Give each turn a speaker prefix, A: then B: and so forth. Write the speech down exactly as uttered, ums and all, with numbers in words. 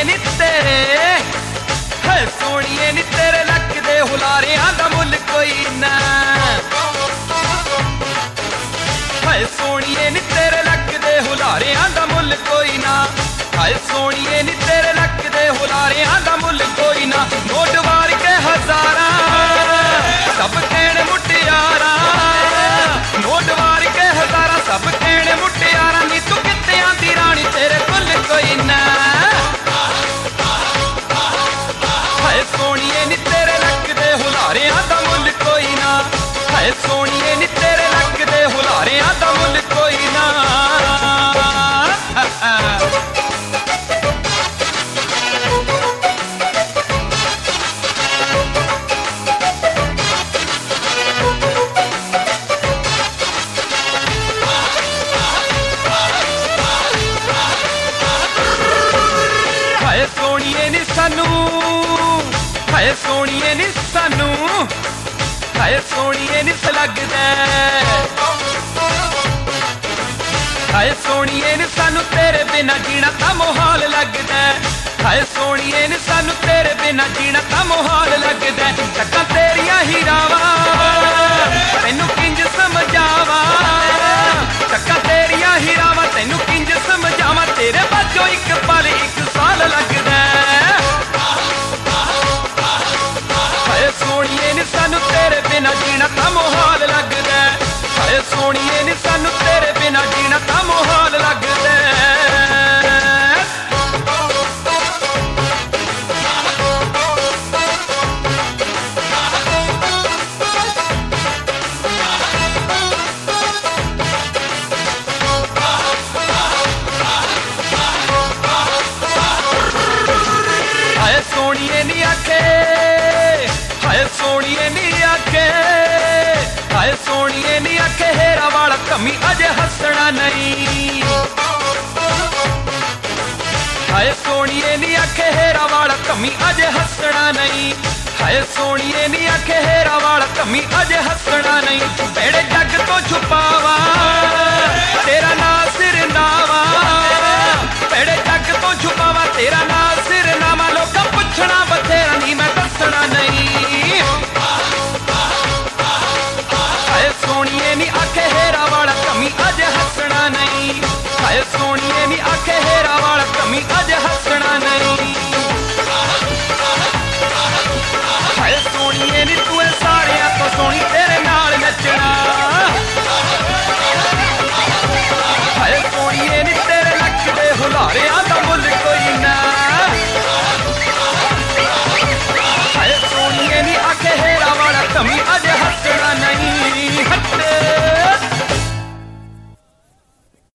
A: नी तेरे है सोनिए नी तेरे लक दे हुलारियां दा मुल कोई ना है सोनिए नी तेरे लक दे हुलारियां दा मुल कोई ना है सोनिए नी तेरे लक दे हुलारियां दा मुल कोई ना नोट वार के हजारा सब कहने मुटियारा नोट वार के हजारा सब कहने मुटियारा नी तू कित्ते आंदी रानी तेरे कुल कोई ना है सोनिए नी तेरे लक दे हुलारियां दा मुल कोई ना है सोनिए नी तेरे लक दे हुलारियां दा मुल कोई ना है सोनिए नी सानू है सोनिए नी सानू है सोनिए नी लगदा है सोनिए नी सानू तेरे बिना जीना ता मुहाल लगदा है सोनिए नी सानू तेरे बिना जीना ता मुहाल लगदा टक्का तेरियां हीरावा तैनू किंज समझावा टक्का तेरियां हीरावा तैनू किंज समझावा तेरे बाजो एक पल एक साल लगदा है सोनिए नी सानू तेरे बिना जीना ता मुहाल लगदा है सोनिए नी सानू तेरे बिना जीना ता मुहाल लगदा है सोनिए नी आखे है सोनिए नी आखे है सोनिए नी आखे हेरा वाला कमी अजे हसना नहीं है सोनिए नी आखे हेरा वाला कमी अजे हसना नहीं है सोनिए नी आखे हेरा वाला कमी अजे हसना नहीं बेड़े जग तो छुपावा